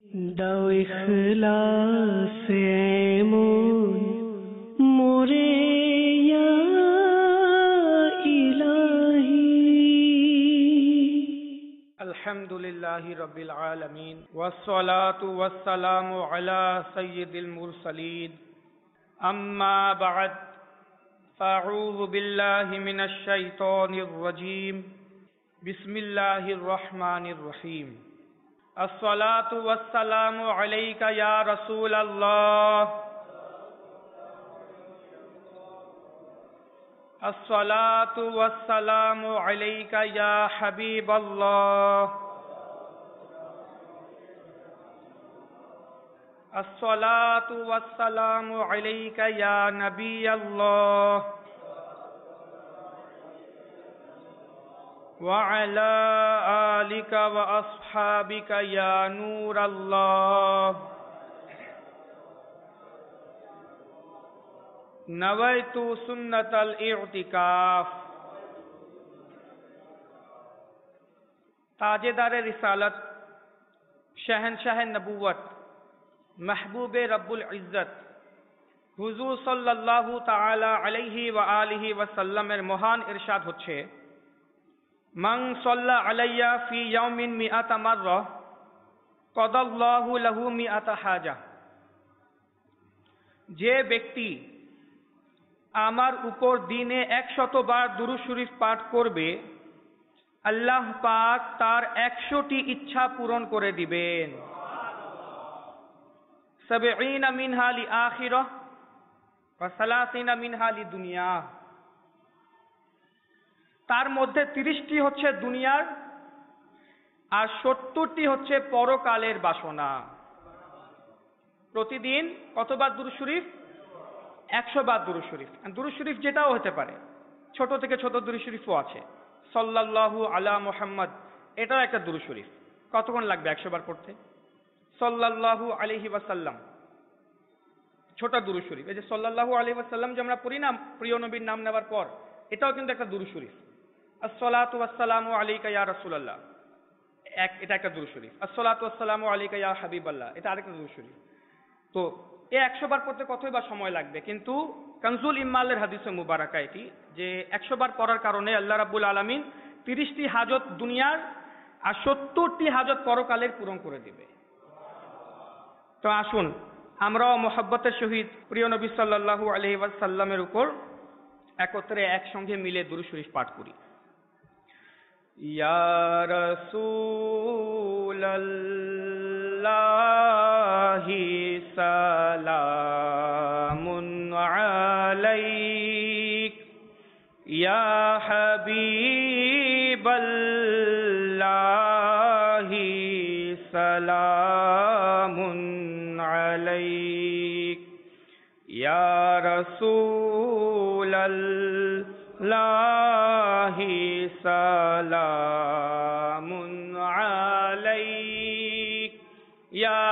দাও ইখলাস এমন মোরে ইয়া ইলাহি। আলহামদুলিল্লাহি রাব্বিল আলামিন ওয়াসসালাতু ওয়াসসালামু আলা সাইয়্যিদিল মুরসালিন আম্মা বা'দ ফাআউযু বিল্লাহি মিনাশ শাইতানির রাজীম বিসমিল্লাহির রহমানির রহিম। আসসালাতু ওয়াসসালামু আলাইকা ইয়া রাসূলাল্লাহ আসসালাতু ওয়াসসালামু আলাইকা ইয়া হাবিবাল্লাহ আসসালাতু ওয়াসসালামু আলাইকা ইয়া নাবিয়াল্লাহ ওয়া আলা আলিকা ওয়া আসহাবিকা ইয়া নূরাল্লাহ। নওয়াইতু সুন্নাতাল ইতিকাফ। তাজেদারে রিসালত, শহনশাহ নবুয়ত, महबूबे रब्बुल इज्जत হুজুর সাল্লাল্লাহু তাআলা আলাইহি ওয়া আলিহি ওয়াসাল্লামের মহান ইরশাদ হচ্ছে, মান সাল্লা আলাইয়া ফি ইয়াউমিন মিআতা মাররা কাদাল্লাহু লাহু মিআতা হাজা। যে ব্যক্তি আমার উপর দিনে 100 বার দুরূদ শরীফ পাঠ করবে, আল্লাহ পাক তার 100টি ইচ্ছা পূরণ করে দিবেন। 70 মিনহা লিআখিরাহ ওয়া 30 মিনহা লিদুনিয়া। তার মধ্যে 30টি হচ্ছে দুনিয়ার আর 70টি হচ্ছে পরকালের বাসনা। প্রতিদিন কতবার দুরূদ শরীফ? 100 বার দুরূদ শরীফ। দুরূদ শরীফ যেটাও হতে পারে, ছোট থেকে ছোট দুরূদ শরীফও আছে। সাল্লাল্লাহু আলা মুহাম্মদ, এটাও একটা দুরূদ শরীফ। কতক্ষণ লাগবে 100 বার পড়তে? সাল্লাল্লাহু আলাইহি ওয়াসাল্লাম, ছোট দুরূদ শরীফ। এই যে সাল্লাল্লাহু আলাইহি ওয়াসাল্লাম যে আমরা পড়ি না প্রিয় নবীর নাম নেওয়ার পর, এটাও কিন্তু একটা দুরূদ শরীফ। আসসালাতু ওয়াসসালামু আলাইকা ইয়া রাসূলুল্লাহ, এটা একটা দুরূদ শরীফ। আসসালাতু ওয়াসসালামু আলাইকা ইয়া হাবিবাল্লাহ, এটা আরেকটা দুরূদ শরীফ। তো এই 100 বার পড়তে কতই বা সময় লাগবে? কিন্তু কানজুল ইম্মালের হাদিসে মুবারাকা এটি যে 100 বার পড়ার কারণে আল্লাহ রাব্বুল আলামিন 30টি হাজত দুনিয়ার আর 70টি হাজত পরকালের পূরণ করে দিবে। তো আসুন আমরাও মোহাব্বতের সহিত প্রিয় নবী সাল্লাল্লাহু আলাইহি ওয়াসাল্লামের উপর একত্রে একসঙ্গে মিলে দুরূদ শরীফ পাঠ করি। ইয়া রাসূলাল্লাহি সালামুন আলাইক ইয়া হাবিবাল্লাহি সালামুন আলাইক ইয়া রাসূলাল্লাহি সালামুন আলাইক ইয়া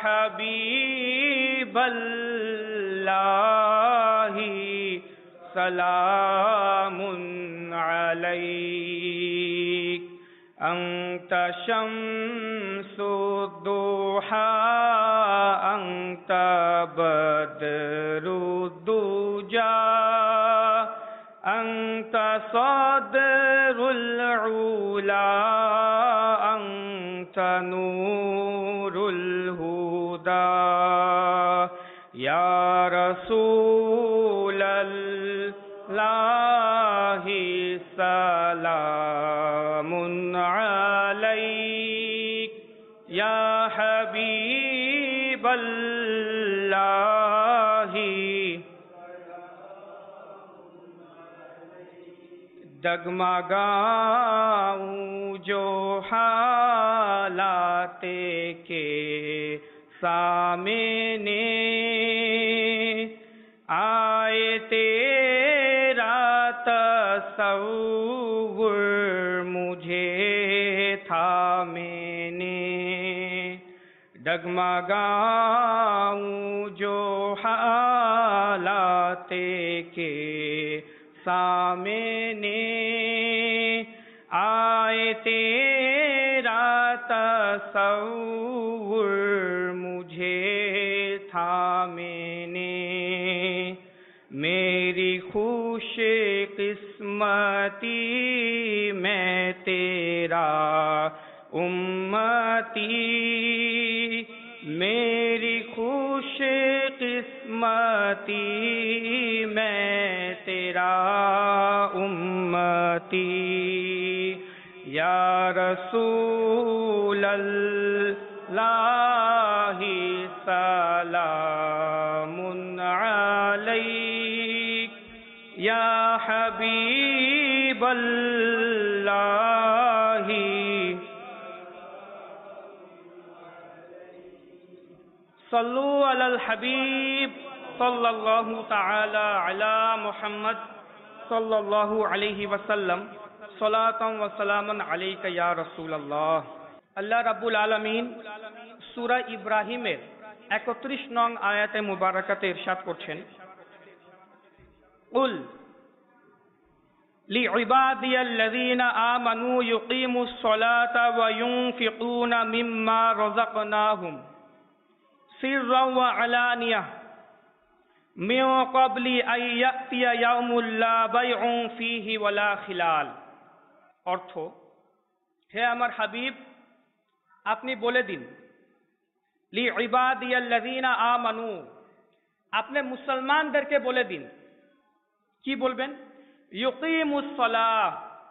হাবিবাল্লাহি সালামুন আলাইক আনতা শামসুদ দুহা আনতা বদরুদ দুজা আনতা সাদরুল উলা আনতা নূরুল হুদা ইয়া রাসূলাল্লাহি সালামুন আলাইক ইয়া হাবিবাল্লাহি डगमगाऊं जो हालाते के सामने आए तेरा तसव्वुर मुझे था मैंने डगमगाऊं जो हालाते के सामने आए तेरा तसव्वुर किस्मती मैं तेरा उम्मती, मेरी खुश किस्मती मैं तेरा उम्मती। या रसूल अल्लाह सलामुन अलैक, या हबीब अल्लाह। सल्लु अलल हबीब सल्लल्लाहु तआला अला मुहम्मद सल्लल्लाहु अलैहि वसल्लम, सलातम व सलामन अलैका या रसूल अल्लाह। আল্লাহ রাব্বুল আলামিন সূরা ইব্রাহিমের 31 নং আয়াতে মুবারাকাতে ইরশাদ করছেন, কুল লিইবাদিয়াল্লাযীনা আমানু ইউকিমুস সালাতা ওয়া ইউনফিকুনা মিম্মা রাযাকনাহুম সিররাও ওয়া আলানিয়াহ মিন ক্বাবলি আন ইয়াতিয়া ইয়াউমুল লা বাইউন ফীহি ওয়ালা খিলাল। অর্থ, হে আমার হাবিব, আপনি বলে দিন, লিইবাদিয়াল্লাযীনা আমানু, আপনি মুসলমানদেরকে বলে দিন। কি বলবেন? ইউকিমুস সালাহ,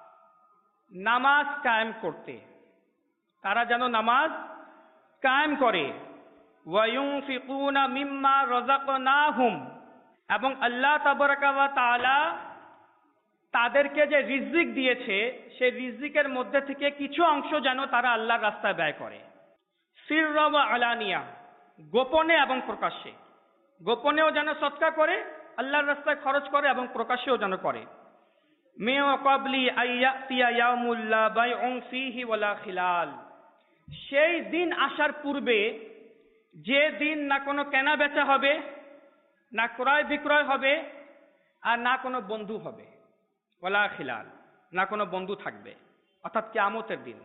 নামাজ কায়েম করতে। তারা যেন নামাজ কায়েম করে। ওয়া ইউনফিকুনা মিম্মা রাযাকনাহুম, এবং আল্লাহ তাবারাকা ওয়া তাআলা তাদেরকে যে রিজিক দিয়েছে সেই রিজিকের মধ্যে থেকে কিছু অংশ যেন তারা আল্লাহর রাস্তায় ব্যয় করে। সিররা ওয়া আলানিয়া, গোপনে এবং প্রকাশ্যে। গোপনেও যেন সদকা করে, আল্লাহর রাস্তায় খরচ করে, এবং প্রকাশ্যেও যেন করে। মিন ক্বাবলি আন ইয়াতিয়া ইয়াউমুল লা বাইউন ফীহি ওয়ালা খিলাল, সেই দিন আসার পূর্বে, যে দিন না কোনো কেনা বেচা হবে, না ক্রয় বিক্রয় হবে, আর না কোনো বন্ধু হবে। ওয়ালা খিলাল, না কোনো বন্ধু থাকবে, অর্থাৎ কিয়ামতের দিন।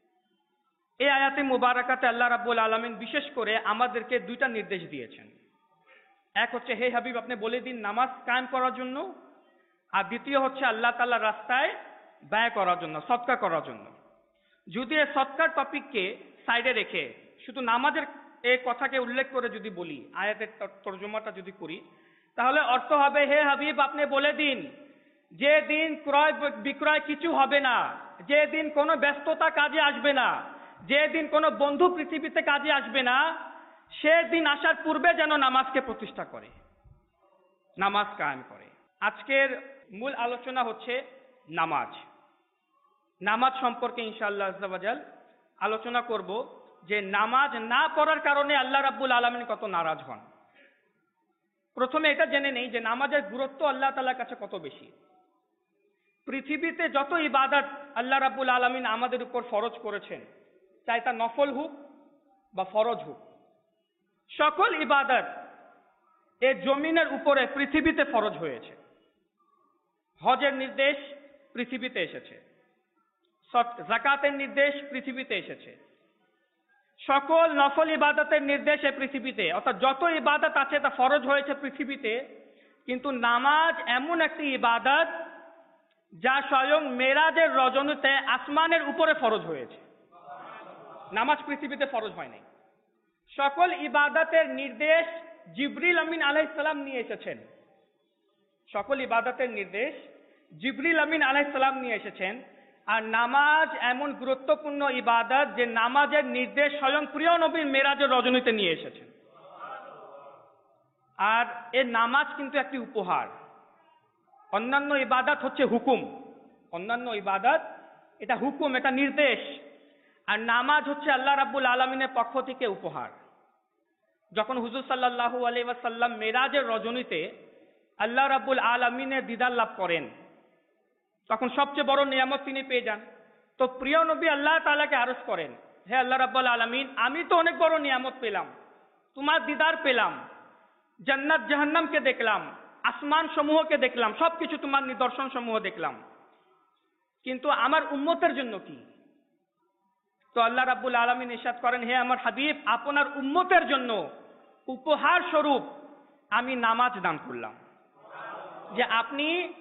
এই আয়াতে মুবারাকাতে আল্লাহ রাব্বুল আলামিন বিশেষ করে আমাদেরকে দুইটা নির্দেশ দিয়েছেন। এক হচ্ছে, হে হাবিব, আপনি বলে দিন নামাজ কায়েম করার জন্য, আর দ্বিতীয় হচ্ছে আল্লাহ তাআলার রাস্তায় ব্যয় করার জন্য, সদকা করার জন্য। যদি এই সদকার টপিককে সাইডে রেখে শুধু নামাজের এই কথাকে উল্লেখ করে যদি বলি, আয়াতের তর্জমাটা যদি করি, তাহলে অর্থ হবে, হে হাবিব, আপনি বলে দিন যে দিন ক্রয় বিক্রয় কিছু হবে না, যে দিন কোনো ব্যস্ততা কাজে আসবে না, যে দিন কোনো বন্ধু পৃথিবীতে কাজে আসবে না, সে দিন আসার পূর্বে যেন নামাজকে প্রতিষ্ঠা করে, নামাজ কায়েম করে। আজকের মূল আলোচনা হচ্ছে নামাজ। নামাজ সম্পর্কে ইনশাআল্লাহ আজ্জা ওয়া জাল আলোচনা করব যে নামাজ না পড়ার কারণে আল্লাহ রাব্বুল আলামিন কত নারাজ হন। প্রথমে এটা জেনে নেই যে নামাজের গুরুত্ব আল্লাহ তাআলার কাছে কত বেশি। পৃথিবীতে যত ইবাদত আল্লাহ রাব্বুল আলামিন আমাদের উপর ফরজ করেছেন, চাই তা নফল হোক বা ফরজ হোক, সকল ইবাদত এই জমিনের উপরে পৃথিবীতে ফরজ হয়েছে। হজের নির্দেশ পৃথিবীতে এসেছে, যাকাতের নির্দেশ পৃথিবীতে এসেছে, সকল নফল ইবাদতের নির্দেশ এই পৃথিবীতে, অর্থাৎ যত ইবাদত আছে তা ফরজ হয়েছে পৃথিবীতে। কিন্তু নামাজ এমন একটি ইবাদত যা স্বয়ং মেরাজের রজনীতে আসমানের উপরে ফরজ হয়েছে। নামাজ পৃথিবীতে ফরজ হয় নাই। সকল ইবাদতের নির্দেশ জিবরিল আমিন আলাইহিস সালাম নিয়ে এসেছেন। সকল ইবাদতের নির্দেশ জিবরিল আমিন আলাইহিস সালাম নিয়ে এসেছেন। আর নামাজ এমন গুরুত্বপূর্ণ ইবাদত যে নামাজের নির্দেশ স্বয়ং প্রিয় নবীর মেরাজের রজনীতে নিয়ে এসেছেন। আর এই নামাজ কিন্তু একটি উপহার। অন্যান্য ইবাদত হচ্ছে হুকুম, অন্যান্য ইবাদত এটা হুকুম, এটা নির্দেশ। আর নামাজ হচ্ছে আল্লাহ রাব্বুল আলামিনের পক্ষ থেকে উপহার। যখন হুজুর সাল্লাল্লাহু আলাইহি ওয়াসাল্লাম মেরাজের রজনীতে আল্লাহ রাব্বুল আলামিনের দিদার লাভ করেন, তখন সবচেয়ে বড় নিয়ামত তিনি পেয়ে যান। তো প্রিয় নবী আল্লাহ তাআলাকে আরজ করেন, হে আল্লাহ রাব্বুল আলামিন, আমি তো অনেক বড় নিয়ামত পেলাম, তোমার দিদার পেলাম, জান্নাত জাহান্নামকে দেখলাম, আসমান সমূহকে দেখলাম, সবকিছু তোমার নিদর্শন সমূহ দেখলাম, কিন্তু আমার উম্মতের জন্য কি? তো আল্লাহ রাব্বুল আলামিন ইরশাদ করেন, হে আমার হাবিব, আপনার উম্মতের জন্য উপহার স্বরূপ আমি নামাজ দান করলাম, যে আপনি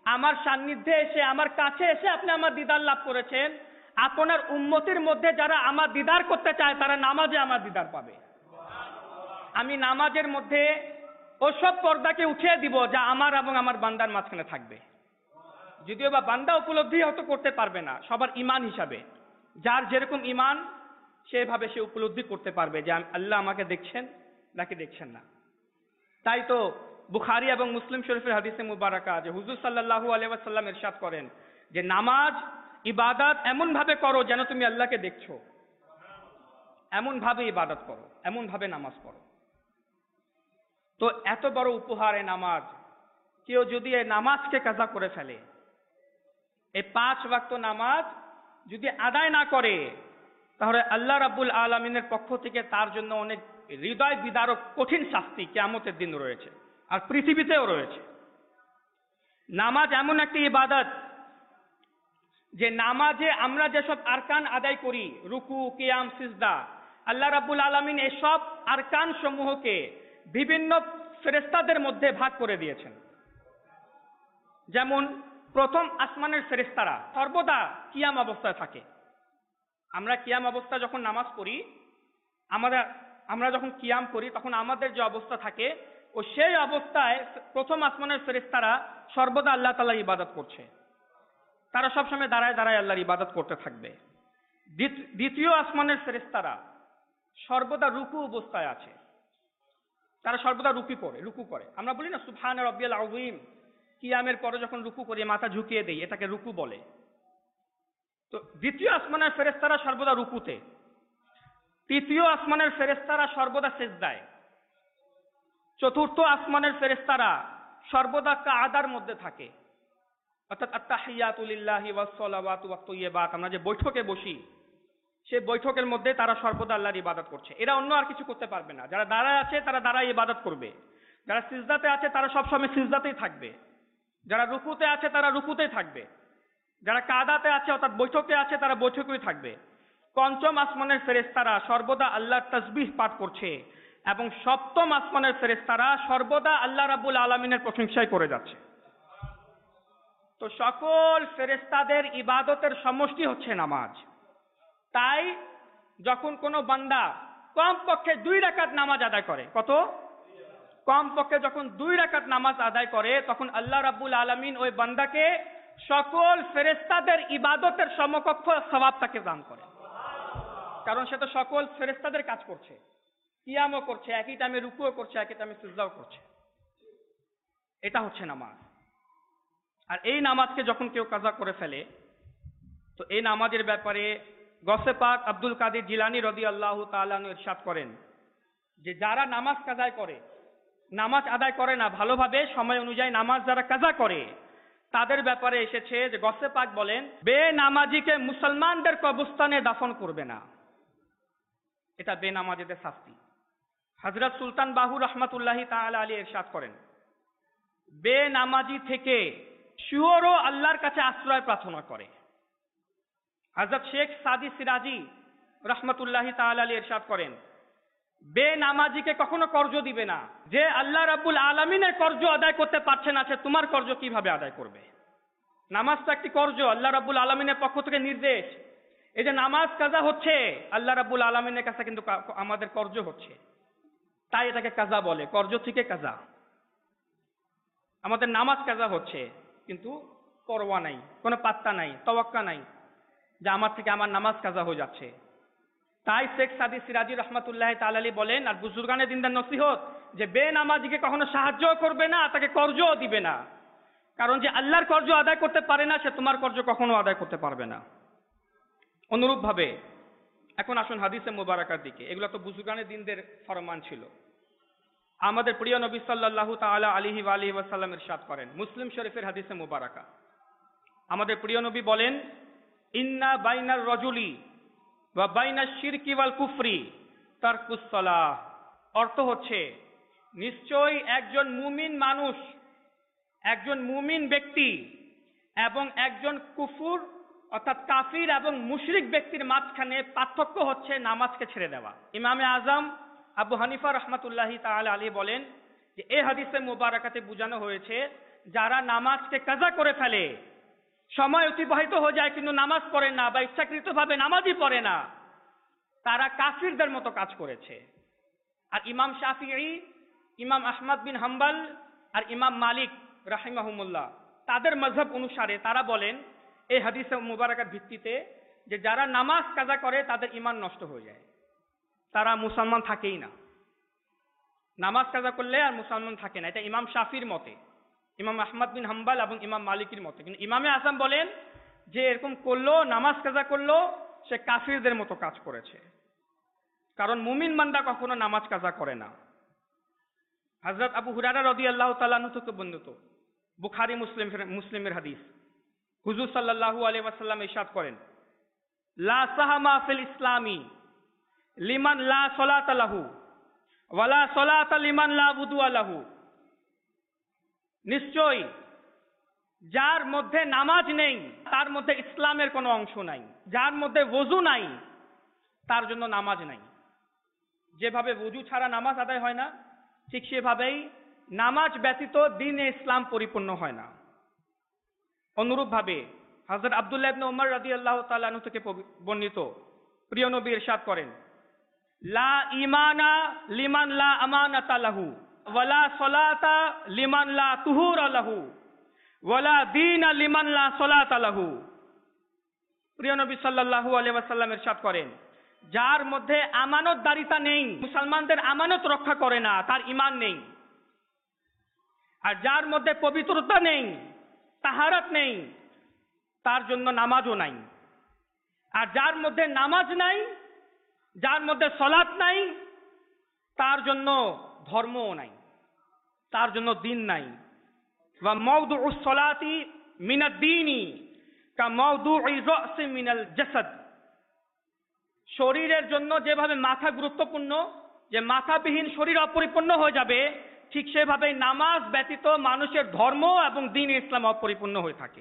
আমার সান্নিধ্যে এসে, আমার কাছে এসে আপনি আমার দিদার লাভ করেছেন। আপনার উম্মতির মধ্যে যারা আমার দিদার করতে চায় তারা নামাজে আমার দিদার পাবে। আমি নামাজের মধ্যে ওসব পর্দাকে উঠিয়ে দিব যা আমার এবং আমার বান্দার মাঝখানে থাকবে। যদিও বা বান্দা উপলব্ধি হয়তো করতে পারবে না, সবার ইমান হিসাবে যার যেরকম ইমান সেভাবে সে উপলব্ধি করতে পারবে যে আল্লাহ আমাকে দেখছেন নাকি দেখছেন না। তাই তো বুখারী এবং মুসলিম শরীফের হাদিসে মুবারাকা যে হুজুর সাল্লাল্লাহু আলাইহি ওয়াসাল্লাম ইরশাদ করেন যে নামাজ ইবাদত এমন ভাবে করো যেন তুমি আল্লাহকে দেখছো, এমন ভাবে ইবাদত করো, এমন ভাবে নামাজ পড়ো। তো এত বড় উপহার এই নামাজ, কেউ যদি এই নামাজকে কাজা করে ফেলে, এই 5 ওয়াক্ত নামাজ যদি আদায় না করে, তাহলে আল্লাহ রাব্বুল আলামিনের পক্ষ থেকে তার জন্য অনেক হৃদয় বিদারক কঠিন শাস্তি কিয়ামতের দিন রয়েছে, আর পৃথিবীতেও রয়েছে। নামাজ এমন একটি ইবাদত যে নামাজে আমরা যেসব আরকান আদায় করি, রুকু, কিয়াম, সিজদা, আল্লাহ রাব্বুল আলামিন এসব আরকান সমূহকে বিভিন্ন ফেরেশতাদের মধ্যে ভাগ করে দিয়েছেন। যেমন প্রথম আসমানের ফেরেশতারা সর্বদা কিয়াম অবস্থায় থাকে। আমরা কিয়াম অবস্থায় যখন নামাজ পড়ি, আমরা যখন কিয়াম করি তখন আমাদের যে অবস্থা থাকে, ও সেই অবস্থায় প্রথম আসমানের ফেরেশতারা সর্বদা আল্লাহ তাআলার ইবাদত করছে। তারা সবসময় দাঁড়ায় দাঁড়ায় আল্লাহর ইবাদত করতে থাকবে। দ্বিতীয় আসমানের ফেরেশতারা সর্বদা রুকু অবস্থায় আছে, তারা সর্বদা রুকু করে। আমরা বলি না সুবহান রাব্বিয়াল আযীম, কিয়ামের পরে যখন রুকু করি মাথা ঝুঁকিয়ে দেই, এটাকে রুকু বলে। তো দ্বিতীয় আসমানের ফেরেশতারা সর্বদা রুকুতে, তৃতীয় আসমানের ফেরেশতারা সর্বদা সিজদায়, চতুর্থ আসমানের ফেরেশতারা সর্বদা কাআদার মধ্যে থাকে, অর্থাৎ আত্তাহিয়াতু লিল্লাহি ওয়াস সালাওয়াতু ওয়াত তাইয়্যিবাত, আমরা যে বৈঠকে বসি সেই বৈঠকের মধ্যে তারা সর্বদা আল্লাহর ইবাদত করছে। এরা অন্য আর কিছু করতে পারবে না। যারা দাঁড়ায় আছে তারা দাঁড়ায় ইবাদত করবে, যারা সিজদাতে আছে তারা সবসময় সিজদাতেই থাকবে, যারা রুকুতে আছে তারা রুকুতেই থাকবে, যারা কাদাতে আছে অর্থাৎ বৈঠকে আছে তারা বৈঠকেই থাকবে। পঞ্চম আসমানের ফেরেশতারা সর্বদা আল্লাহর তাসবিহ পাঠ করছে, এবং সপ্তম আসমানের ফেরেশতারা সর্বদা আল্লাহ রাব্বুল আলামিনের প্রশংসাই করে যাচ্ছে। তো সকল ফেরেশতাদের ইবাদতের সমষ্টি হচ্ছে নামাজ। তাই যখন কোনো বান্দা কমপক্ষে 2 রাকাত নামাজ আদায় করে, কত? কমপক্ষে যখন 2 রাকাত নামাজ আদায় করে, তখন আল্লাহ রাব্বুল আলামিন ওই বান্দাকে সকল ফেরেশতাদের ইবাদতের সমকক্ষ সওয়াব তাকে দান করে। কারণ সে তো সকল ফেরেশতাদের কাজ করছে, কিয়ামও করছে, একই টাইমে রুকুও করছে, একই টাইমে সিজদাও করছে। এটা হচ্ছে নামাজ। আর এই নামাজকে যখন কেউ কাজা করে ফেলে, তো এই নামাজের ব্যাপারে গসে পাক আব্দুল কাদের জিলানী রাদিয়াল্লাহু তাআলা আনহু ইরশাদ করেন যে যারা নামাজ কাজা করে, নামাজ আদায় করে না ভালোভাবে সময় অনুযায়ী, নামাজ যারা কাজা করে তাদের ব্যাপারে এসেছে যে গসে পাক বলেন, বেনামাজিকে মুসলমানদের কবরস্থানে দাফন করবে না। এটা বেনামাজিদের শাস্তি। হযরত সুলতান বাহু রহমাতুল্লাহি তাআলা আলাইহি ইরশাদ করেন, বেনামাজি থেকে শুয়োরও আল্লাহর কাছে আশ্রয় প্রার্থনা করে। হযরত শেখ সাদি সিরাজি রহমাতুল্লাহি তাআলা আলাইহি ইরশাদ করেন, বেনামাজিকে কখনো কর্জ দিবে না। যে আল্লাহ রাব্বুল আলামিনের কর্জ আদায় করতে পারছে না, সে তোমার কর্জ কিভাবে আদায় করবে? নামাজ তো একটি কর্জ, আল্লাহ রাব্বুল আলামিনের পক্ষ থেকে নির্দেশ। এই যে নামাজ কাজা হচ্ছে, আল্লাহ রাব্বুল আলামিনের কাছে কিন্তু আমাদের কর্জ হচ্ছে, তাই এটাকে কাজা বলে, কর্জ থেকে কাজা। আমাদের নামাজ কাজা হচ্ছে কিন্তু পরোয়া নাই, কোনো পাত্তা নাই, তাওয়াক্কা নাই যে আমার থেকে আমার নামাজ কাজা হয়ে যাচ্ছে। তাই শেখ সাদি সিরাজি রহমাতুল্লাহ তাআলা আলাইহি বলেন, আর বুজুর্গানে দিনদার নসিহত, যে বেনামাজিকে কখনো সাহায্য করবে না, তাকে কর্জও দিবে না। কারণ যে আল্লাহর কর্জ আদায় করতে পারে না, সে তোমার কর্জ কখনো আদায় করতে পারবে না। অনুরূপ ভাবে এখন আসুন হাদিসে মুবারাকার দিকে। এগুলো তো বুজুর্গানে দিনদের ফরমান ছিল। আমাদের প্রিয় নবী সাল্লাল্লাহু তাআলা আলাইহি ওয়া আলিহি ওয়াসাল্লাম ইরশাদ করেন, মুসলিম শরীফের হাদিসে মুবারাকা, আমাদের প্রিয় নবী বলেন, ইন্না বাইনার রাজুলি ওয়া বাইনাশ শিরকি ওয়াল কুফরি তারকুস সালাহ। অর্থ হচ্ছে, নিশ্চয়ই একজন মুমিন মানুষ, একজন মুমিন ব্যক্তি এবং একজন কুফর অর্থাৎ কাফির এবং মুশরিক ব্যক্তির মাঝখানে পার্থক্য হচ্ছে নামাজকে ছেড়ে দেওয়া। ইমামে আজম আবু হানিফা রহমাতুল্লাহি তাআলা আলাইহি বলেন যে এই হাদিসে মুবারাকাতে বোঝানো হয়েছে যারা নামাজকে কাজা করে ফেলে, সময় অতিবাহিত হয়ে যায় কিন্তু নামাজ পড়ে না বা ইচ্ছাকৃতভাবে নামাজই পড়ে না, তারা কাফিরদের মতো কাজ করেছে। আর ইমাম শাফিঈ, ইমাম আহমদ বিন হাম্বল আর ইমাম মালিক রাহিমাহুমুল্লাহ তাদের মাযহাব অনুসারে তারা বলেন এই হাদিসে মুবারাকার ভিত্তিতে যে যারা নামাজ কাজা করে তাদের ঈমান নষ্ট হয়ে যায়, তারা মুসলমান থাকেই না। নামাজ কাজা করলে আর মুসলমান থাকে না, এটা ইমাম শাফির মতে, ইমাম আহমদ বিন হাম্বল এবং ইমাম মালিকের মতে। কিন্তু ইমামে আজম বলেন যে এরকম করলো, নামাজ কাজা করলো, সে কাফিরদের মতো কাজ করেছে, কারণ মুমিন বান্দা কখনো নামাজ কাজা করে না। হযরত আবু হুরায়রা রাদিয়াল্লাহু তাআলা আনহু থেকে বর্ণিত বুখারী মুসলিমের হাদিস, হুজুর সাল্লাল্লাহু আলাইহি ওয়াসাল্লাম ইরশাদ করেন, লা সাহামা ফিল ইসলামি লিমান লা সালাতা লাহু ওয়ালা সালাতা লিমান লা wudu'a লাহু। নিশ্চয় যার মধ্যে নামাজ নেই তার মধ্যে ইসলামের কোনো অংশ নাই, যার মধ্যে ওযু নাই তার জন্য নামাজ নাই। যেভাবে ওযু ছাড়া নামাজ আদায় হয় না, ঠিক সেভাবেই নামাজ ব্যতীত দ্বীনে ইসলাম পরিপূর্ণ হয় না। অনুরূপভাবে হযরত আব্দুল্লাহ ইবনে উমর রাদিয়াল্লাহু তাআলা আনহু থেকে বর্ণিত প্রিয় নবী ইরশাদ করেন, লা ঈমানা লিমান লা আমানাতা লাহু ওয়ালা সালাতা লিমান লা তুহুরা লাহু ওয়ালা দীনা লিমান লা সালাতা লাহু। প্রিয় নবী সাল্লাল্লাহু আলাইহি ওয়াসাল্লাম ইরশাদ করেন, যার মধ্যে আমানতদারিতা নেই, মুসলমানদের আমানত রক্ষা করে না, তার ঈমান নেই। আর যার মধ্যে পবিত্রতা নেই, তাহারাত নেই, তার জন্য নামাজও নাই। আর যার মধ্যে নামাজ নাই, যার মধ্যে সালাত নাই, তার জন্য ধর্মও নাই, তার জন্য দ্বীন নাই। ওয়া মাওদুউস সালাতি মিনাদ দ্বীনি কা মাওদুই রাসি মিনাল জাসাদ। শরীরের জন্য যেভাবে মাথা গুরুত্বপূর্ণ, যে মাথাবিহীন শরীর অপরিপূর্ণ হয়ে যাবে, ঠিক সেভাবে নামাজ ব্যতীত মানুষের ধর্ম এবং দ্বীন ইসলাম অপরিপূর্ণ হয়ে থাকে।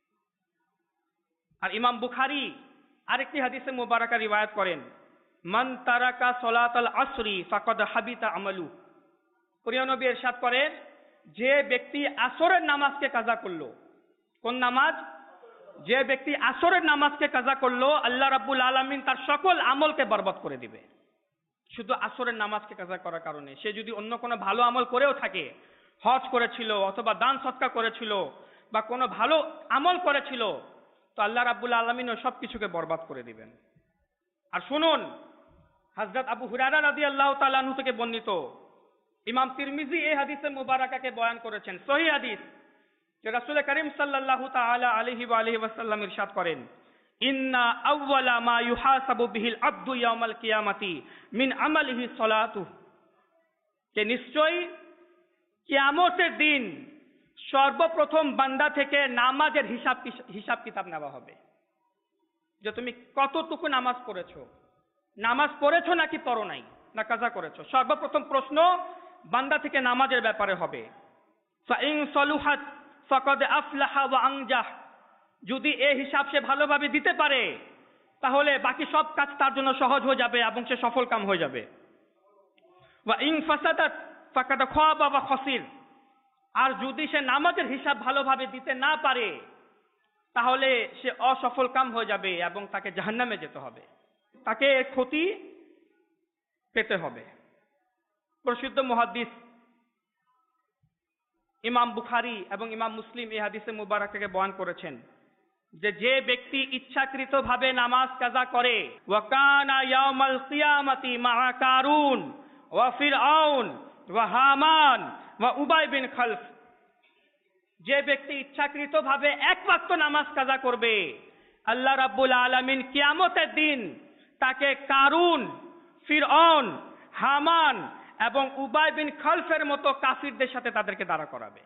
আর ইমাম বুখারী আরেকটি হাদিসে মুবারাকা রিওয়ায়াত করেন, মান তারাকা সলাতাল আসরি ফাকাদ হাবিতা আমালু। প্রিয় নবী ইরশাদ করেন, যে ব্যক্তি আসরের নামাজকে কাজা করলো, কোন নামাজ? যে ব্যক্তি আসরের নামাজকে কাজা করলো, আল্লাহ রাব্বুল আলামিন তার সকল আমলকে বরবাদ করে দিবে। শুধু আসরের নামাজকে কাজা করার কারণে। সে যদি অন্য কোনো ভালো আমল করেও থাকে, হজ করেছিল অথবা দান সদকা করেছিল বা কোনো ভালো আমল করেছিল, তো আল্লাহ রাব্বুল আলামিন ওই সব কিছুকে বরবাদ করে দিবেন। আর শুনুন, হযরত আবু হুরায়রা রাদিয়াল্লাহু তাআলা আনহু থেকে বর্ণিত, ইমাম তিরমিজি এই হাদিসে মুবারাকাকে বয়ান করেছেন, সহিহ হাদিস, যে রাসূল করিম সাল্লাল্লাহু তাআলা আলাইহি ওয়া আলিহি ওয়াসাল্লাম ইরশাদ করেন, ইন্না আউওয়ালা মা ইউহাসাবু বিহিল আবদু ইয়াউমাল কিয়ামাতি মিন আমালিহি সালাতু। যে নিশ্চয় কিয়ামতের দিন সর্বপ্রথম বান্দা থেকে নামাজের হিসাব কিতাব নেওয়া হবে, যে তুমি কতটুকু নামাজ পড়েছো, নামাজ পড়েছো নাকি পড়ো নাই, না কাজা করেছো। সর্বপ্রথম প্রশ্ন বান্দা থেকে নামাজের ব্যাপারে হবে। ফাইন সলুহাত ফাকাদ আফলাহা ওয়া আনজাহ। যদি এই হিসাব সে ভালোভাবে দিতে পারে, তাহলে বাকি সব কাজ তার জন্য সহজ হয়ে যাবে এবং সে সফল কাম হয়ে যাবে। ওয়া ইন ফাসাদাত ফাকাদ খাবা ওয়া খাসির। আর যদি সে নামাজের হিসাব ভালোভাবে দিতে না পারে, তাহলে সে অসফল কাম হয়ে যাবে এবং তাকে জাহান্নামে যেতে হবে, তাকে ক্ষতি পেতে হবে। প্রসিদ্ধ মুহাদ্দিস ইমাম বুখারী এবং ইমাম মুসলিম এই হাদিসে মুবারাকাকে বয়ান করেছেন, যে ব্যক্তি ইচ্ছাকৃতভাবে নামাজ কাজা করে, ওয়া কানা ইয়াউমাল কিয়ামাতি মা কারুন ওয়া ফিরআউন ওয়া হামান ওয়া উবাই বিন খালফ। যে ব্যক্তি ইচ্ছাকৃতভাবে এক ওয়াক্ত নামাজ কাজা করবে, আল্লাহ রাব্বুল আলামিন কিয়ামতের দিন তাকে কারুন, ফিরআউন, হামান এবং উবাই বিন খালফের মতো কাফিরদের সাথে তাদেরকে দাঁড়া করাবে,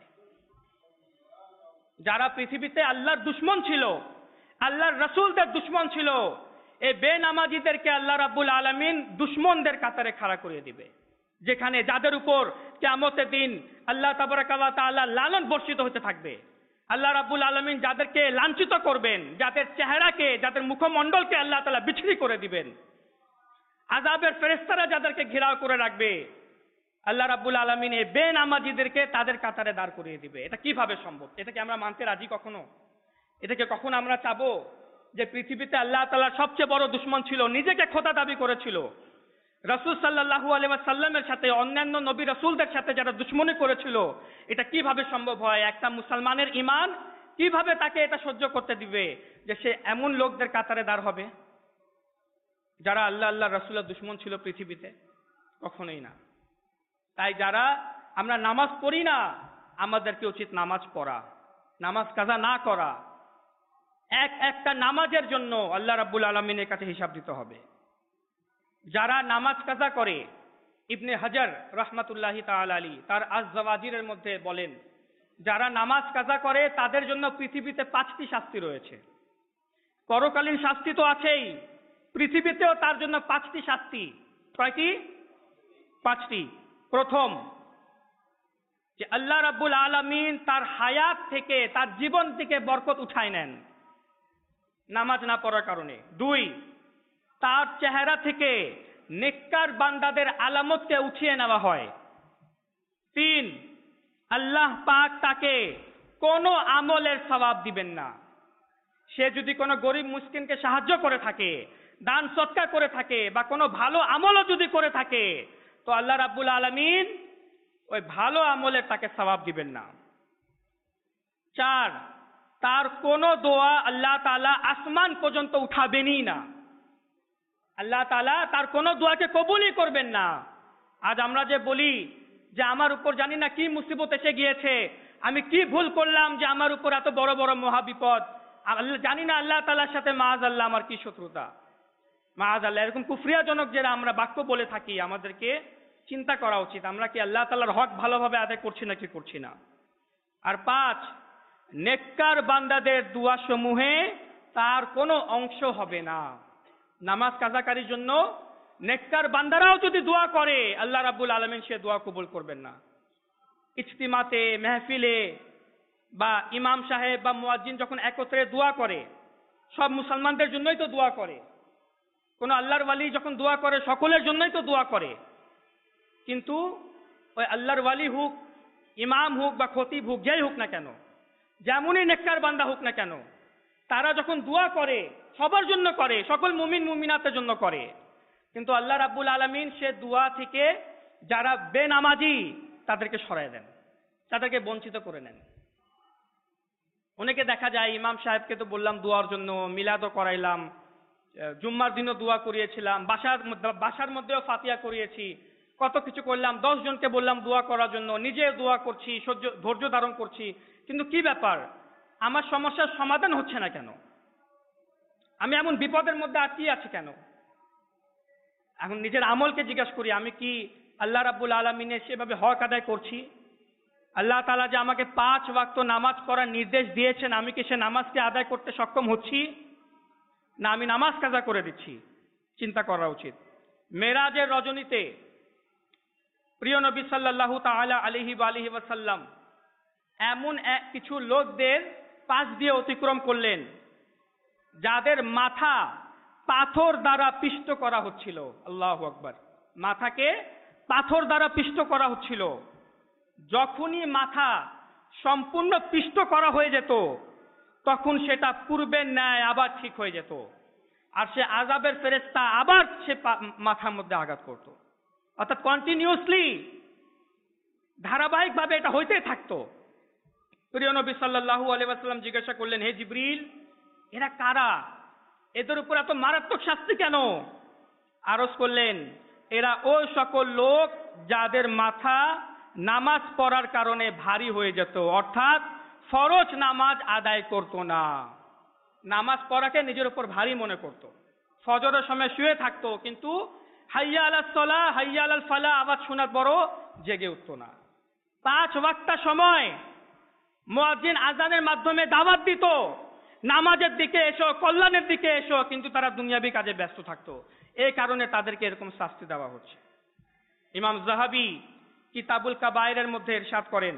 যারা পৃথিবীতে আল্লাহর দুশমন ছিল, আল্লাহর রাসূলদের দুশমন ছিল। এই বেনামাজিদেরকে আল্লাহ রাব্বুল আলামিন দুশমনদের কাতারে খাড়া করে দিবে, যেখানে যাদের উপর কিয়ামতের দিন আল্লাহ তাবারাকা ওয়া তাআলা লানত বর্ষিত হতে থাকবে। আল্লাহ রাব্বুল আলামিন যাদেরকে লাঞ্ছিত করবেন, যাদের চেহারাকে, যাদের মুখমণ্ডলকে আল্লাহ তাআলা বিচ্ছিরি করে দিবেন। আযাবের ফেরেশতারা যাদেরকে ঘেরাও করে রাখবে, আল্লাহ রাব্বুল আলামিন এই বেনামাজিদেরকে তাদের কাতারে দাঁড় করিয়ে দিবে। এটা কিভাবে সম্ভব? এটাকে আমরা মানতে রাজি কখনো? এটাকে কখনো আমরা চাবো যে পৃথিবীতে আল্লাহ তাআলার সবচেয়ে বড় দুশমন ছিল, নিজেকে খোদা দাবি করেছিল, রাসূল সাল্লাল্লাহু আলাইহি ওয়াসাল্লামের সাথে অন্যান্য নবী রাসূলদের সাথে যারা দুশমনি করেছিল, এটা কিভাবে সম্ভব হয়? একটা মুসলমানের ঈমান কিভাবে তাকে এটা সহ্য করতে দিবে যে সে এমন লোকদের কাতারে দাঁড় হবে যারা আল্লাহ রাসূলের দুশমন ছিল পৃথিবীতে? কখনোই না। তাই যারা আমরা নামাজ পড়ি না, আমাদেরকে উচিত নামাজ পড়া, নামাজ কাজা না করা। একটা নামাজের জন্য আল্লাহ রাব্বুল আলামিনের কাছে হিসাব দিতে হবে। যারা নামাজ কাজা করে, ইবনে হাজার রাহমাতুল্লাহি তাআলা আলাইহি তার আজ-জাওয়াজিরের মধ্যে বলেন, যারা নামাজ কাজা করে তাদের জন্য পৃথিবীতে 5টি শাস্তি রয়েছে। পরকালীন শাস্তি তো আছেই, পৃথিবীতেও তার জন্য 5টি শাস্তি। কয়টি? 5টি। প্রথম, যে আল্লাহ রাব্বুল আলামিন তার হায়াত থেকে, তার জীবন থেকে বরকত উঠায় নেন নামাজ না পড়ার কারণে। 2, তার চেহারা থেকে নেককার বান্দাদের আলামতকে উঠিয়ে নেওয়া হয়। 3, আল্লাহ পাক তাকে কোনো আমলের সওয়াব দিবেন না। সে যদি কোনো গরিব মিসকিনকে সাহায্য করে থাকে, দান সদকা করে থাকে, বা কোনো ভালো আমলও যদি করে থাকে, তো আল্লাহ রাব্বুল আলামিন ওই ভালো আমলের তাকে সওয়াব দিবেন না। 4, তার কোনো দোয়া আল্লাহ তাআলা আসমান পর্যন্ত উঠাবেনই না। আল্লাহ তাআলা তার কোনো দোয়াকে কবুলই করবেন না। আজ আমরা যে বলি যে আমার উপর জানি না কি মুসিবত এসে গিয়েছে, আমি কি ভুল করলাম যে আমার উপর এত বড় বড় মহাবিপদ, জানি না আল্লাহ তাআলার সাথে মাআযাল্লাহ আমার কি শত্রুতা, মাআযাল্লাহ, এরকম কুফরিয়াজনক যারা আমরা বাক্য বলে থাকি, আমাদেরকে চিন্তা করা উচিত আমরা কি আল্লাহ তাআলার হক ভালোভাবে আদায় করছি নাকি করছি না। আর 5, নেককার বান্দাদের দোয়া সমূহে তার কোনো অংশ হবে না। নামাজ কাজাকারীর জন্য নেককার বান্দারাও যদি দোয়া করে, আল্লাহ রাব্বুল আলামিন সে দোয়া কবুল করবেন না। ইজতিমাতে, মেহফিলে বা ইমাম সাহেব বা মুয়াজ্জিন যখন একত্রে দোয়া করে, সব মুসলমানদের জন্যই তো দোয়া করে। কোন আল্লাহর ওয়ালি যখন দোয়া করে, সকলের জন্যই তো দোয়া করে। কিন্তু ওই আল্লাহর ওয়ালি হোক, ইমাম হোক বা খতিব হোক, যেই হোক না কেন, যেমনই নেককার বান্দা হোক না কেন, তারা যখন দোয়া করে সবার জন্য করে, সকল মুমিন মুমিনাতের জন্য করে। কিন্তু আল্লাহ রাব্বুল আলামিন সে দোয়া থেকে যারা বেনামাজি তাদেরকে সরায় দেন, তাদেরকে বঞ্চিত করে নেন। অনেকে দেখা যায়, ইমাম সাহেবকে তো বললাম দোয়ার জন্য, মিলাদও করাইলাম, জুম্মার দিনও দোয়া করিয়েছিলাম, বাসার মধ্যেও ফাতিহা করিয়েছি, কত কিছু করলাম, 10 জনকে বললাম দোয়া করার জন্য, নিজে দোয়া করছি, ধৈর্য ধারণ করছি, কিন্তু কি ব্যাপার, আমার সমস্যার সমাধান হচ্ছে না কেন? আমি এমন বিপদের মধ্যে আটকিয়ে আছি কেন? এখন নিজের আমলকে জিজ্ঞাসা করি, আমি কি আল্লাহ রাব্বুল আলামিনের সেভাবে হক আদায় করছি? আল্লাহ তাআলা যে আমাকে 5 ওয়াক্ত নামাজ পড়ার নির্দেশ দিয়েছেন, আমি কি সে নামাজকে আদায় করতে সক্ষম হচ্ছি, না আমি নামাজ কাজা করে দিচ্ছি? চিন্তা করা উচিত। মেরাজের রজনীতে প্রিয় নবী সাল্লাল্লাহু তাআলা আলাইহি ওয়াসাল্লাম এমন কিছু লোকদের পাশ দিয়ে অতিক্রম করলেন যাদের মাথা পাথর দ্বারা পিষ্ট করা হচ্ছিল। আল্লাহু আকবার। মাথাকে পাথর দ্বারা পিষ্ট করা হচ্ছিল। যখনই মাথা সম্পূর্ণ পিষ্ট করা হয়ে যেত, তখন সেটা পূর্বের ন্যায় আবার ঠিক হয়ে যেত, আর সে আযাবের ফেরেশতা আবার সে মাথার মধ্যে আঘাত করত। অর্থাৎ কন্টিনিউয়াসলি, ধারাবাহিকভাবে এটা হইতেই থাকতো। প্রিয় নবী সাল্লাল্লাহু আলাইহি ওয়াসাল্লাম জিজ্ঞাসা করলেন, হে জিবরিল, এরা কারা? এদের উপর এত মারাত্মক শাস্তি কেন? আরজ করলেন, এরা ওই সকল লোক যাদের মাথা নামাজ পড়ার কারণে ভারী হয়ে যেত, অর্থাৎ ফরজ নামাজ আদায় করত না, নামাজ পড়াকে নিজের উপর ভারী মনে করত। ফজরের সময় শুয়ে থাকতো, কিন্তু হাইয়া আলাস সালাহ, হাইয়া আলাল ফালাহ আওয়াজ শোনার পরও জেগে উঠত না। 5 ওয়াক্ত সময় মুয়াজ্জিন আজানের মাধ্যমে দাওয়াত দিত, নামাজের দিকে এসো, কল্যাণের দিকে এসো, কিন্তু তারা দুনিয়াবি কাজে ব্যস্ত থাকতো। এই কারণে তাদেরকে এরকম শাস্তি দেওয়া হচ্ছে। ইমাম যাহাবী কিতাবুল কাবায়েরের মধ্যে ইরশাদ করেন,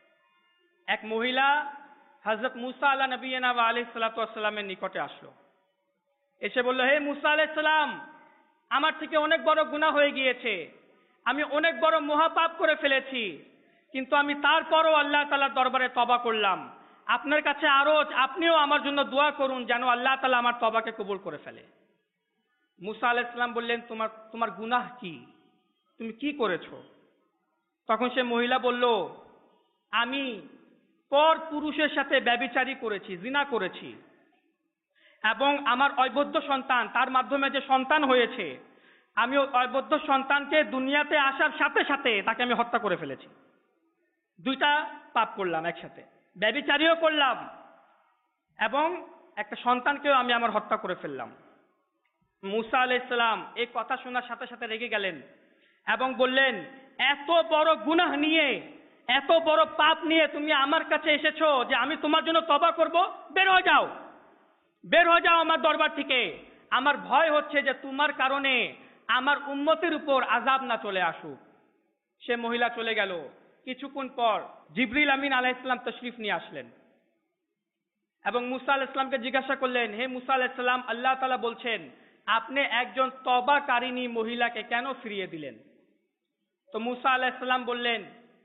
এক মহিলা হযরত মুসা আলা নবিয়িনা ওয়া আলাইহিস সালাতু ওয়াস সালামের নিকটে আসলো। এসে বলল, হে মুসা আলাইহিস সালাম, আমার থেকে অনেক বড় গুনাহ হয়ে গিয়েছে, আমি অনেক বড় মহাপাপ করে ফেলেছি, কিন্তু আমি তারপরও আল্লাহ তাআলার দরবারে তওবা করলাম। আপনার কাছে আরো আপনিও আমার জন্য দোয়া করুন যেন আল্লাহ তাআলা আমার তওবাকে কবুল করে ফেলে। মুসা আলাইহিস সালাম বললেন, তোমার গুনাহ কি? তুমি কি করেছো? তখন সে মহিলা বলল, আমি পর পুরুষের সাথে ব্যভিচারী করেছি, জিনা করেছি, এবং আমার অবৈধ সন্তান, তার মাধ্যমে যে সন্তান হয়েছে, আমি ওই অবৈধ সন্তানকে দুনিয়াতে আসার সাথে সাথে তাকে আমি হত্যা করে ফেলেছি। দুইটা পাপ করলাম একসাথে, ব্যভিচারীও করলাম এবং একটা সন্তানকেও আমি আমার হত্যা করে ফেললাম। মুসা আলাইহিস সালাম এই কথা শোনার সাথে সাথে রেগে গেলেন এবং বললেন, এত বড় গুনাহ নিয়ে, এত বড় পাপ নিয়ে তুমি আমার কাছে এসেছো যে আমি তোমার জন্য তওবা করব? বের হয়ে যাও, বের হয়ে যাও আমার দরবার থেকে। আমার ভয় হচ্ছে যে তোমার কারণে আমার উম্মতের উপর আযাব না চলে আসুক। সে মহিলা চলে গেল। কিছুক্ষণ পর জিবরিল আমিন আলাইহিস সালাম তশরিফ নিয়ে আসলেন এবং মুসা আলাইহিস সালামকে জিজ্ঞাসা করলেন, হে মুসা আলাইহিস সালাম, আল্লাহ তাআলা বলছেন আপনি একজন তওবাকারিনী মহিলাকে কেন ফিরিয়ে দিলেন? তো মুসা আলাইহিস সালাম বললেন,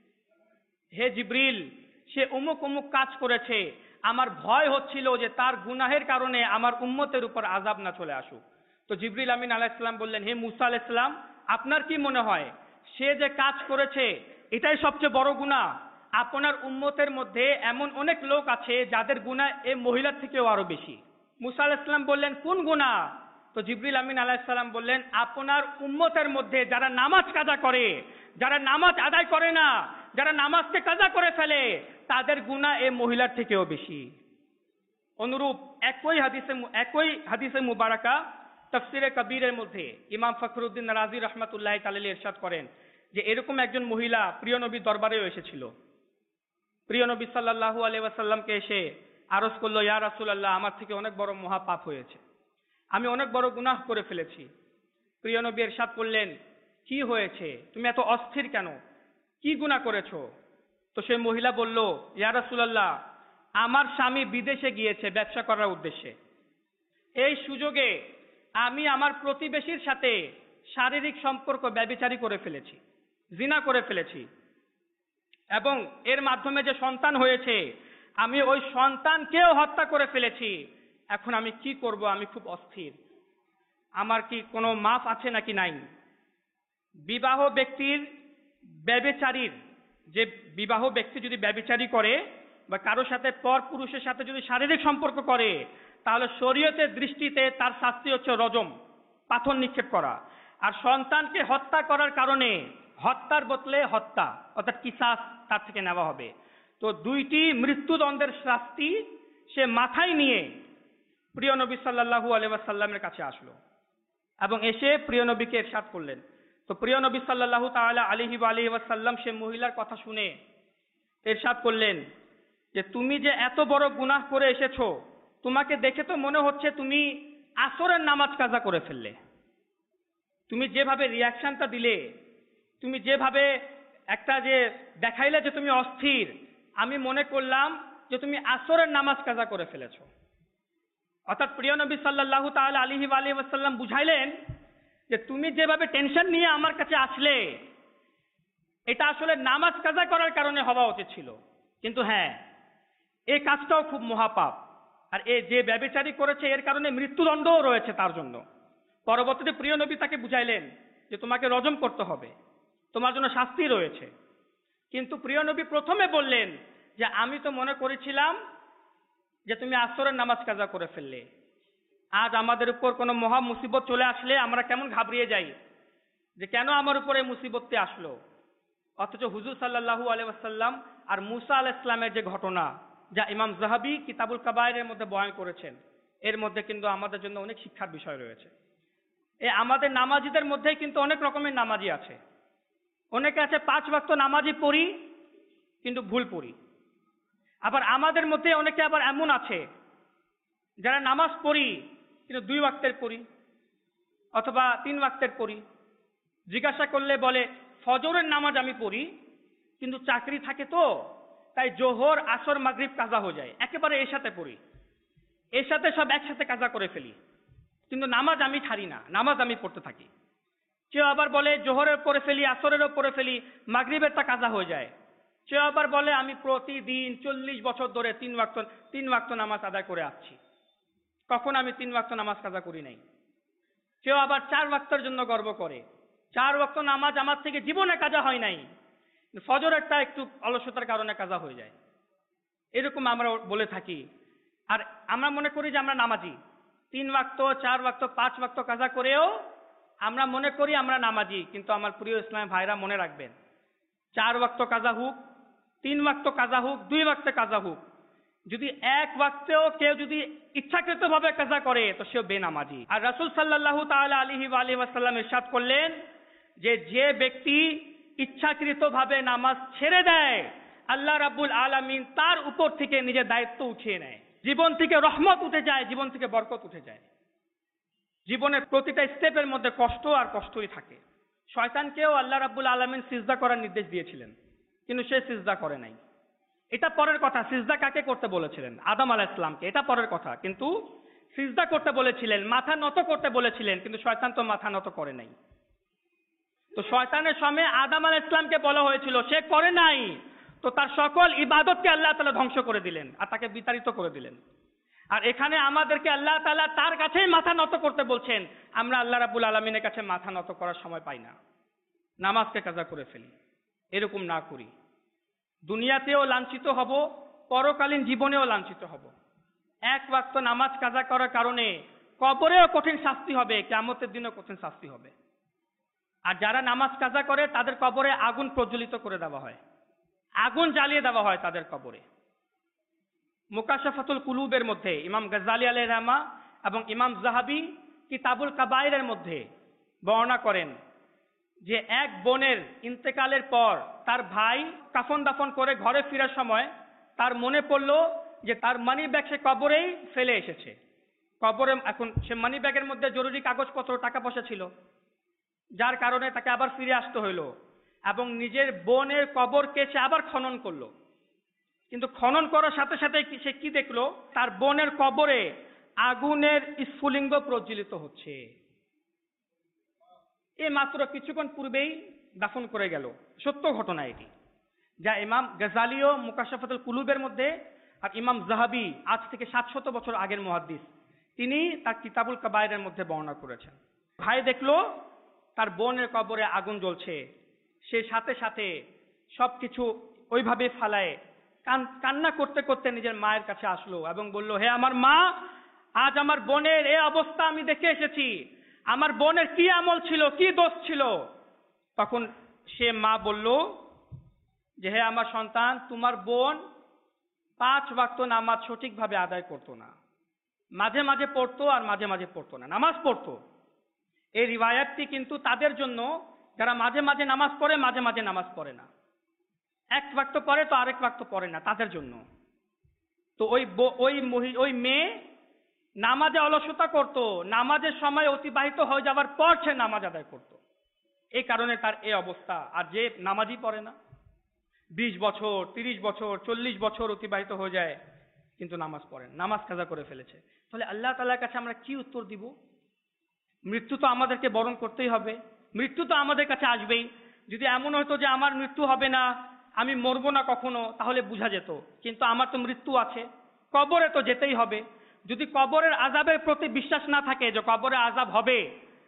হে জিবরিল, সে অমুক অমুক কাজ করেছে, আমার ভয় হচ্ছিল যে তার গুনাহের কারণে আমার উম্মতের উপর আযাব না চলে আসুক। তো জিবরিল আমিন আলাইহিস সালাম বললেন, হে মুসা আলাইহিস সালাম, আপনার কি মনে হয় সে যে কাজ করেছে এটাই সবচেয়ে বড় গুনাহ? আপনার উম্মতের মধ্যে এমন অনেক লোক আছে যাদের গুনাহ এই মহিলার থেকেও আরো বেশি। মুসা আলাইহিস সালাম বললেন, কোন গুনাহ? তো জিবরিল আমিন আলাইহিস সালাম বললেন, আপনার উম্মতের মধ্যে যারা নামাজ কাজা করে, যারা নামাজ আদায় করে না, যারা নামাজকে কাজা করে ফেলে, তাদের গুনাহ এই মহিলার থেকেও বেশি। অনুরূপ একই হাদিসে মুবারাকা তাফসিরে কবিরের মধ্যে ইমাম ফখরুদ্দিন রাজি রহমাতুল্লাহি তাআলা ইরশাদ করেন যে এরকম একজন মহিলা প্রিয় নবীর দরবারেও এসেছিল। প্রিয় নবী সাল্লাল্লাহু আলাইহি ওয়াসাল্লামকে এসে আরজ করলো, ইয়া রাসূলুল্লাহ, আমার থেকে অনেক বড় মহাপাপ হয়েছে, আমি অনেক বড় গুনাহ করে ফেলেছি। প্রিয় নবী ইরশাদ করলেন, কি হয়েছে? তুমি এত অস্থির কেন? কি গুনাহ করেছো? তো সেই মহিলা বলল, ইয়া রাসূলুল্লাহ, আমার স্বামী বিদেশে গিয়েছে ব্যবসা করার উদ্দেশ্যে। এই সুযোগে আমি আমার প্রতিবেশীর সাথে শারীরিক সম্পর্ক ব্যভিচারী করে ফেলেছি, জিনা করে ফেলেছি, এবং এর মাধ্যমে যে সন্তান হয়েছে আমি ওই সন্তানকেও হত্যা করে ফেলেছি। এখন আমি কি করব? আমি খুব অস্থির, আমার কি কোনো মাফ আছে নাকি নাই? বিবাহ ব্যক্তির ব্যভিচারীর, যে বিবাহ ব্যক্তি যদি ব্যভিচারী করে বা কারো সাথে পর পুরুষের সাথে যদি শারীরিক সম্পর্ক করে, তাহলে শরীয়তের দৃষ্টিতে তার শাস্তি হচ্ছে রজম, পাথর নিক্ষেপ করা। আর সন্তানকে হত্যা করার কারণে হত্যার বদলে হত্যা, অর্থাৎ কিসাস তার থেকে নেওয়া হবে। তো দুইটি মৃত্যুদণ্ডের শাস্তি সে মাথায় নিয়ে প্রিয় নবী সাল্লাল্লাহু আলাইহি ওয়াসাল্লামের কাছে আসলো এবং এসে প্রিয় নবীকে ইরশাদ করলেন। তো প্রিয় নবী সাল্লাল্লাহু তাআলা আলাইহি ওয়াসাল্লাম সে মহিলার কথা শুনে ইরশাদ করলেন যে তুমি যে এত বড় গুনাহ করে এসেছো, তোমাকে দেখে তো মনে হচ্ছে তুমি আসরের নামাজ কাজা করে ফেললে। তুমি যেভাবে রিয়াকশনটা দিলে, তুমি যেভাবে একটা যে দেখাইলে যে তুমি অস্থির, আমি মনে করলাম যে তুমি আসরের নামাজ কাজা করে ফেলেছো। অর্থাৎ প্রিয় নবী সাল্লাল্লাহু তাআলা আলাইহি ওয়াসাল্লাম বুঝাইলেন যে তুমি যেভাবে টেনশন নিয়ে আমার কাছে আসলে, এটা আসলে নামাজ কাজা করার কারণে হওয়া উচিত ছিল, কিন্তু হ্যাঁ, এই কাজটাও খুব মহাপাপ, আর এ যে ব্যভিচারী করেছে এর কারণে মৃত্যুদণ্ডও রয়েছে তার জন্য। পরবর্তীতে প্রিয় নবী তাকে বুঝাইলেন যে তোমাকে রজম করতে হবে, তোমার জন্য শাস্তি রয়েছে। কিন্তু প্রিয় নবী প্রথমে বললেন যে আমি তো মনে করেছিলাম যে তুমি আসরের নামাজ কাজা করে ফেললে। আজ আমাদের উপর কোনো মহা মুসিবত চলে আসলে আমরা কেমন ঘাবড়িয়ে যাই যে কেন আমার উপরে মুসিবতটি আসলো, অথচ হুজুর সাল্লাল্লাহু আলাইহি ওয়াসাল্লাম আর মুসা আলাইহিস সালামের যে ঘটনা, যা ইমাম যাহাবী কিতাবুল কাবায়েরের মধ্যে বয়ান করেছেন, এর মধ্যে কিন্তু আমাদের জন্য অনেক শিক্ষার বিষয় রয়েছে। আমাদের নামাজিদের মধ্যেই কিন্তু অনেক রকমের নামাজি আছে। অনেকে আছে 5 ওয়াক্ত নামাজি পড়ি কিন্তু ভুল পড়ি। আবার আমাদের মধ্যে অনেকে আবার এমন আছে যারা নামাজ পড়ি কিন্তু 2 ওয়াক্তের পড়ি অথবা 3 ওয়াক্তের পড়ি। জিজ্ঞাসা করলে বলে ফজরের নামাজ আমি পড়ি, কিন্তু চাকরি থাকে তো তাই জোহর আসর মাগরিব কাজা হয়ে যায়, একেবারে এর সাথে পড়ি, এর সাথে সব একসাথে কাজা করে ফেলি, কিন্তু নামাজ আমি ছাড়ি না, নামাজ আমি পড়তে থাকি। কেউ আবার বলে জোহরের পরে ফেলি, আসরেরও পরে ফেলি, মাগরিবেরটা কাজা হয়ে যায়। কেউ আবার বলে আমি প্রতিদিন 40 বছর ধরে 3 ওয়াক্ত নামাজ আদায় করে আসছি, কখন আমি 3 ওয়াক্ত নামাজ কাজা করি নাই। কেউ আবার 4 ওয়াক্তের জন্য গর্ব করে, 4 ওয়াক্ত নামাজ আমার থেকে জীবনে কাজা হয় নাই, ফজরেরটা একটু অলসতার কারণে কাজা হয়ে যায়। এরকম আমরা বলে থাকি। আর আমরা মনে করি যে আমরা নামাজি, 3 ওয়াক্ত 4 ওয়াক্ত 5 ওয়াক্ত কাজা করেও আমরা মনে করি আমরা নামাজি। কিন্তু আমার প্রিয় ইসলাম ভাইরা মনে রাখবেন, 4 ওয়াক্ত কাজা হোক, 3 ওয়াক্ত কাজা হোক, 2 ওয়াক্তে কাজা হোক, যদি 1 ওয়াক্তেও কেউ যদি ইচ্ছাকৃতভাবে কাজা করে তো সেও বেনামাজি। আর রাসূল সাল্লাল্লাহু তাআলা আলাইহি ওয়া আলিহি ওয়াসাল্লাম ইরশাদ করলেন যে ব্যক্তি ইচ্ছাকৃতভাবে নামাজ ছেড়ে দেয়, আল্লাহ রাব্বুল আলামিন তার উপর থেকে নিজের দায়িত্ব উঠিয়ে নেয়। জীবন থেকে রহমত উঠে যায়, জীবন থেকে বরকত উঠে যায়। জীবনের প্রতিটা স্টেপের মধ্যে কষ্ট আর কষ্টই থাকে। শয়তানকেও আল্লাহ রাব্বুল আলামিন সিজদা করার নির্দেশ দিয়েছিলেন, কিন্তু সে সিজদা করে নাই। এটা পরের কথা, সিজদা কাকে করতে বলেছিলেন? আদম আলাইহিস সালামকে, এটা পরের কথা। কিন্তু সিজদা করতে বলেছিলেন, মাথা নত করতে বলেছিলেন, কিন্তু শয়তান তো মাথা নত করে নাই। তো শয়তানের সামনে আদম আলাইহিস সালামকে বলা হয়েছিল, সে করে নাই, তো তার সকল ইবাদতকে আল্লাহ তাআলা ধ্বংস করে দিলেন আর তাকে বিতাড়িত করে দিলেন। আর এখানে আমাদেরকে আল্লাহ তাআলা তার কাছেই মাথা নত করতে বলছেন। আমরা আল্লাহ রাব্বুল আলামিনের কাছে মাথা নত করার সময় পাই না, নামাজকে কাজা করে ফেলি। এরকম না করি, দুনিয়াতেও লাঞ্ছিত হব, পরকালীন জীবনেও লাঞ্ছিত হব। 1 ওয়াক্ত নামাজ কাজা করার কারণে কবরেও কঠিন শাস্তি হবে, কিয়ামতের দিনেও কঠিন শাস্তি হবে। আর যারা নামাজ কাজা করে তাদের কবরে আগুন প্রজ্বলিত করে দেওয়া হয়, আগুন জ্বালিয়ে দেওয়া হয় তাদের কবরে। মুকাশাফাতুল কুলুবের মধ্যে ইমাম গাজ্জালি আলাইহির রাহমা এবং ইমাম যাহাবী কিতাবুল কাবায়েরের মধ্যে বর্ণনা করেন যে এক বোনের ইন্তেকালের পর তার ভাই কাফন দাফন করে ঘরে ফেরার সময় তার মনে পড়ল যে তার মানি ব্যাগ সে কবরেই ফেলে এসেছে। কবরে এখন সে মানি ব্যাগের মধ্যে জরুরি কাগজপত্র, টাকা পয়সা ছিল, যার কারণে তাকে আবার ফিরে আসতে হইলো এবং নিজের বোনের কবরকে সে আবার খনন করলো। কিন্তু খনন করার সাথে সাথে সে কি দেখলো? তার বোনের কবরে আগুনের স্ফুলিঙ্গ প্রজ্বলিত হচ্ছে। এ মাত্র কিছুক্ষণ পূর্বেই দাফন করে গেল। সত্য ঘটনা এটি, যা ইমাম গাজ্জালিও মুকাশাফাতুল কুলুবের মধ্যে আর ইমাম যাহাবী আজ থেকে 700 বছর আগের মুহাদ্দিস, তিনি তার কিতাবুল কাবায়েরের মধ্যে বর্ণনা করেছেন। ভাই দেখলো তার বোনের কবরে আগুন জ্বলছে, সে সাথে সাথে সবকিছু ওইভাবে ফালায় কান্না করতে করতে নিজের মায়ের কাছে আসলো এবং বলল, হে আমার মা, আজ আমার বোনের এই অবস্থা আমি দেখে এসেছি, আমার বোনের কি আমল ছিল, কি দোষ ছিল। তখন সে মা বলল যে, হে আমার সন্তান, তোমার বোন 5 ওয়াক্ত নামাজ সঠিকভাবে আদায় করতো না, মাঝে মাঝে পড়তো আর মাঝে মাঝে পড়তো না, নামাজ পড়তো। এই রিওয়ায়াতটি কিন্তু তাদের জন্য যারা মাঝে মাঝে নামাজ পড়ে, মাঝে মাঝে নামাজ পড়ে না, 1 ওয়াক্ত পড়ে তো আরেক ওয়াক্ত পড়ে না, তাদের জন্য। তো ওই মেয়ে নামাজে অলসতা করত, নামাজের সময় অতিবাহিত হয়ে যাওয়ার পর সে নামাজ আদায় করত, এই কারণে তার এই অবস্থা। আর যে নামাজই পড়ে না, 20 বছর 30 বছর 40 বছর অতিবাহিত হয়ে যায় কিন্তু নামাজ পড়ে না, নামাজ কাজা করে ফেলেছে। তাহলে আল্লাহ তাআলার কাছে আমরা কি উত্তর দিব? মৃত্যু তো আমাদেরকে বরণ করতেই হবে, মৃত্যু তো আমাদের কাছে আসবেই। যদি এমন হতো যে আমার মৃত্যু হবে না, আমি মরবো না কখনো, তাহলে বোঝা যেত। কিন্তু আমার তো মৃত্যু আছে, কবরে তো যেতেই হবে। যদি কবরের আযাবের প্রতি বিশ্বাস না থাকে যে কবরে আযাব হবে,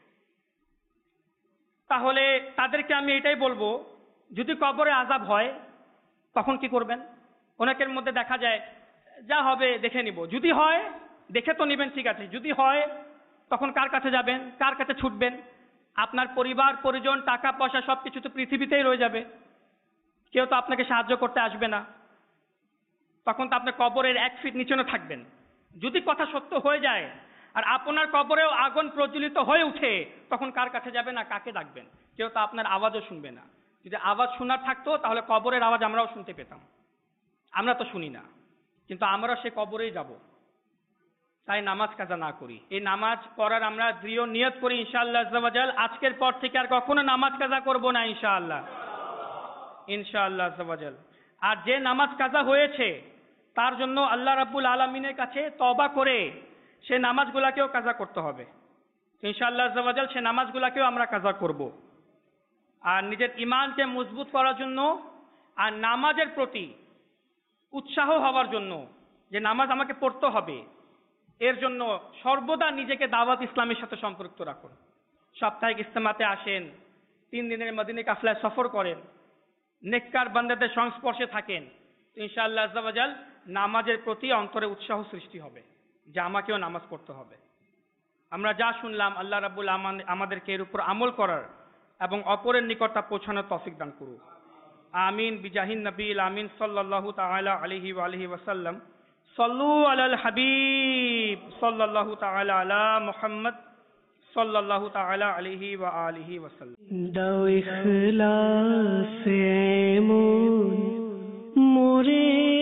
তাহলে তাদেরকে আমি এটাই বলবো, যদি কবরে আযাব হয় তখন কি করবেন? অনেকের মধ্যে দেখা যায় যা হবে দেখে নিব, যদি হয় দেখে তো নেবেন, ঠিক আছে, যদি হয় তখন কার কাছে যাবেন, কার কাছে ছুটবেন? আপনার পরিবার পরিজন, টাকা পয়সা সবকিছু তো পৃথিবীতেই রয়ে যাবে, কেউ তো আপনাকে সাহায্য করতে আসবে না। তখন তো আপনি কবরের 1 ফিট নিচে থাকবেন। যদি কথা সত্য হয়ে যায় আর আপনার কবরেও আগুন প্রজ্বলিত হয়ে উঠে, তখন কার কাছে যাবেন না কাকে ডাকবেন? কেউ তো আপনার আওয়াজও শুনবে না। যদি আওয়াজ শোনার থাকতো তাহলে কবরের আওয়াজ আমরাও শুনতে পেতাম, আমরা তো শুনি না, কিন্তু আমরা সে কবরেই যাব। তাই নামাজ কাজা না করি। এই নামাজ পড়ার আমরা দৃঢ় নিয়ত করি ইনশাআল্লাহ আজ্জা ওয়া জাল, আজকের পর থেকে আর কখনো নামাজ কাজা করব না ইনশাআল্লাহ, ইনশাআল্লাহ আজ্জা ওয়া জাল। আর যে নামাজ কাজা হয়েছে তার জন্য আল্লাহ রাব্বুল আলামিনের কাছে তওবা করে সে নামাজগুলাকেও কাজা করতে হবে। ইনশাআল্লাহ আজ্জা ওয়া জাল সে নামাজগুলাকেও আমরা কাজা করব। আর নিজের ঈমানকে মজবুত করার জন্য আর নামাজের প্রতি উৎসাহ হওয়ার জন্য, যে নামাজ আমাকে পড়তে হবে, এর জন্য সর্বদা নিজেকে দাওয়াত ইসলামের সাথে সম্পৃক্ত রাখুন। সাপ্তাহিক ইজতেমাতে আসেন, 3 দিনের মদিনা কাফলায় সফর করেন, নেককার বান্দাদের সংস্পর্শে থাকেন, তো ইনশাআল্লাহ আজ্জা ওয়া জাল নামাজের প্রতি অন্তরে উৎসাহ সৃষ্টি হবে যে আমাকেও নামাজ পড়তে হবে। আমরা যা শুনলাম, আল্লাহ রাব্বুল আমাদেরকে এর উপর আমল করার এবং অপরের নিকট তা পৌঁছানোর তৌফিক দান করুন। আমিন বিজাহিন নবীল আমিন সাল্লাল্লাহু তাআলা আলাইহি ওয়া আলিহি ওয়াসাল্লাম। সাল্লু আলাল হাবিব সাল্লাল্লাহু তাআলা আলা মুহাম্মদ সাল্লাল্লাহু তাআলা আলাইহি ওয়া আলিহি ওয়াসাল্লাম। দাও ইখলাসে এমন মোরে